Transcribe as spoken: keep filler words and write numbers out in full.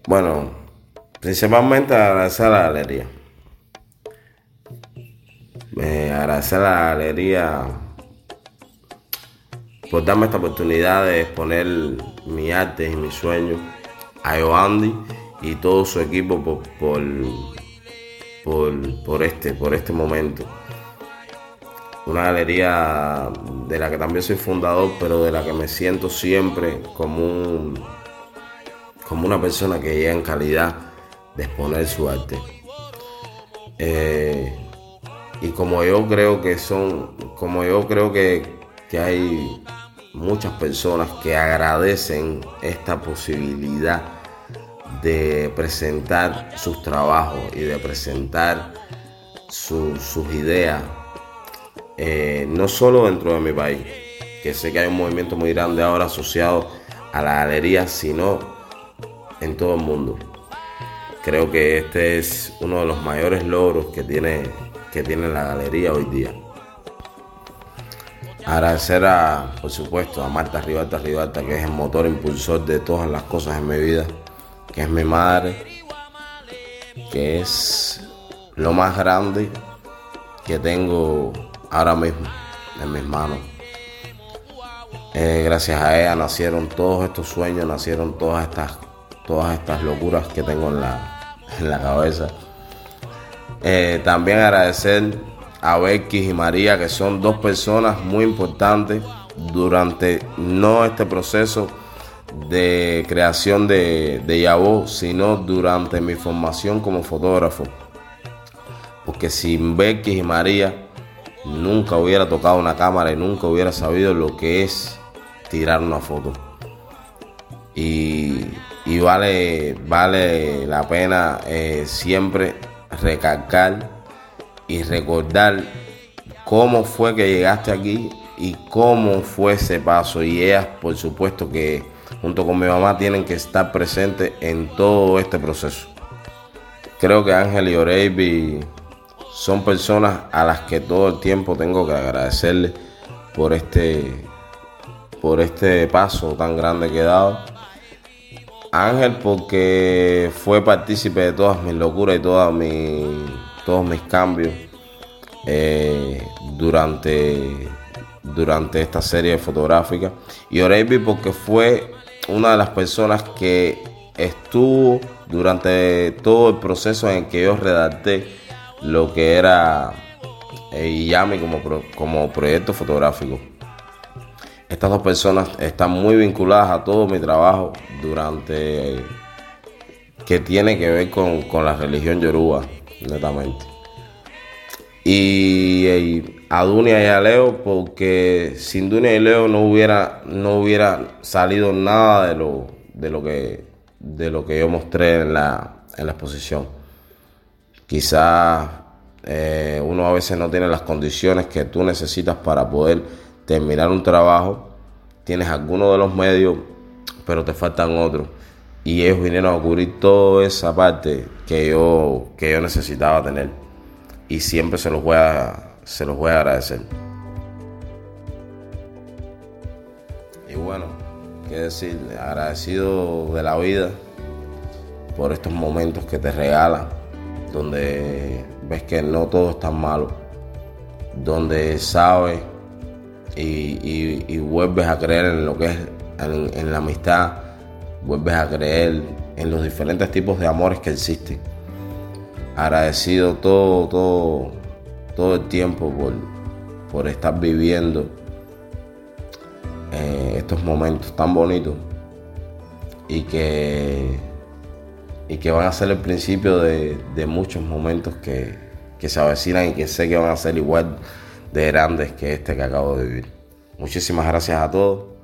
Bueno, principalmente agradecer a la galería. Eh, agradecer a la galería por darme esta oportunidad de exponer mi arte y mis sueños. A Yoandi y todo su equipo por, por, por, por, este, por este momento. Una galería de la que también soy fundador, pero de la que me siento siempre como un, como una persona que llega en calidad de exponer su arte. Eh, y como yo creo que son, como yo creo que, que hay muchas personas que agradecen esta posibilidad de presentar sus trabajos y de presentar su, sus ideas, eh, no solo dentro de mi país, que sé que hay un movimiento muy grande ahora asociado a la galería, sino en todo el mundo. Creo que este es uno de los mayores logros que tiene, que tiene la galería hoy día. Agradecer a, por supuesto, a Marta Ribalta Ribalta, que es el motor impulsor de todas las cosas en mi vida, que es mi madre, que es lo más grande que tengo ahora mismo en mis manos. Eh, gracias a ella nacieron todos estos sueños, nacieron todas estas, todas estas locuras que tengo en la, en la cabeza. Eh, también agradecer a Becky y María, que son dos personas muy importantes durante no este proceso de creación de, de Yabó, sino durante mi formación como fotógrafo. Porque sin Becky y María nunca hubiera tocado una cámara y nunca hubiera sabido lo que es tirar una foto. Y, y vale, vale la pena eh, siempre recalcar y recordar cómo fue que llegaste aquí y cómo fue ese paso. Y ellas, por supuesto, que junto con mi mamá tienen que estar presentes en todo este proceso. Creo que Ángel y Oreiby son personas a las que todo el tiempo tengo que agradecerles por este, por este paso tan grande que he dado. Ángel porque fue partícipe de todas mis locuras y todas mis, todos mis cambios eh, durante, durante esta serie fotográfica. Y Oreiby porque fue una de las personas que estuvo durante todo el proceso en el que yo redacté lo que era eh, Yami como, pro, como proyecto fotográfico. Estas dos personas están muy vinculadas a todo mi trabajo durante eh, que tiene que ver con, con la religión yoruba, netamente. Y, y a Dunia y a Leo, porque sin Dunia y Leo no hubiera, no hubiera salido nada de lo, de lo que, de lo que yo mostré en la, en la exposición. Quizás eh, uno a veces no tiene las condiciones que tú necesitas para poder terminar un trabajo. Tienes algunos de los medios, pero te faltan otros. Y ellos vinieron a cubrir toda esa parte que yo, que yo necesitaba tener. Y siempre se los voy a, se los voy a agradecer. Y bueno, qué decir, agradecido de la vida por estos momentos que te regalan, donde ves que no todo es tan malo, donde sabes y, y, y vuelves a creer en lo que es en, en la amistad, vuelves a creer en los diferentes tipos de amores que existen. Agradecido todo, todo, todo el tiempo por, por estar viviendo eh, estos momentos tan bonitos y que, y que van a ser el principio de, de muchos momentos que, que se avecinan y que sé que van a ser igual de grandes que este que acabo de vivir. Muchísimas gracias a todos.